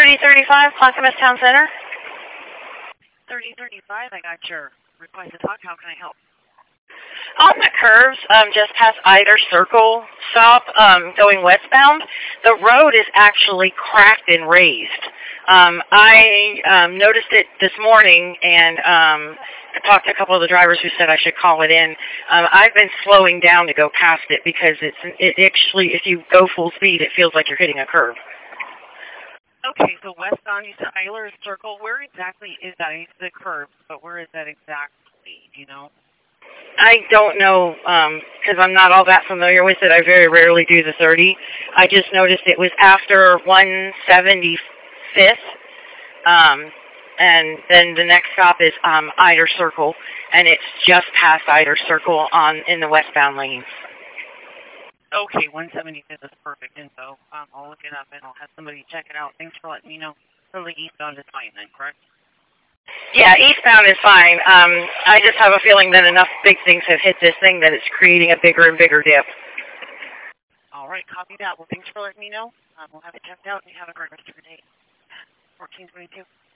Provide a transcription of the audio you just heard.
3035, Clackamas Town Center. 3035, I got your request to talk. How can I help? On the curves, just past Eider Circle stop, going westbound, the road is actually cracked and raised. I noticed it this morning, and I talked to a couple of the drivers who said I should call it in. I've been slowing down to go past it because it actually, if you go full speed, it feels like you're hitting a curve. Okay, so westbound, you said Eiler Circle. Where exactly is that? It's the curve, but where is that exactly? Do you know? I don't know, because I'm not all that familiar with it. I very rarely do the 30. I just noticed it was after 175th, and then the next stop is Eider Circle, and it's just past Eider Circle in the westbound lane. Okay, 175th is perfect info. I'll look it up, and I'll have somebody check it out. Thanks for letting me know. So the eastbound is fine then, correct? Yeah, eastbound is fine. I just have a feeling that enough big things have hit this thing that it's creating a bigger and bigger dip. All right, copy that. Well, thanks for letting me know. We'll have it checked out, and you have a great rest of your day. 1422.